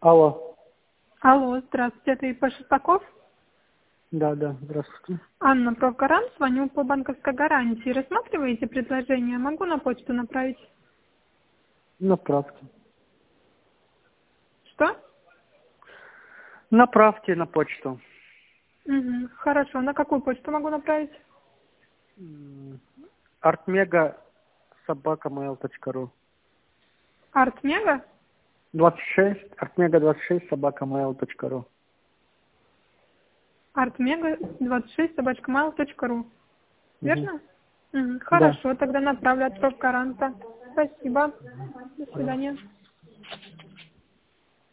Алло. Алло, здравствуйте, это ИП Шестаков? Да, здравствуйте. Анна Профгарант, звоню по банковской гарантии. Рассматриваете предложение? Могу на почту направить? Направьте. Что? Направьте на почту. Угу, хорошо. На какую почту могу направить? artmega@mail.ru. Артмега? 26, artmega26@mail.ru. Артмега26@mail.ru. Угу. Верно? Угу, Да. хорошо, тогда направлю от Профгаранта. Спасибо. До свидания.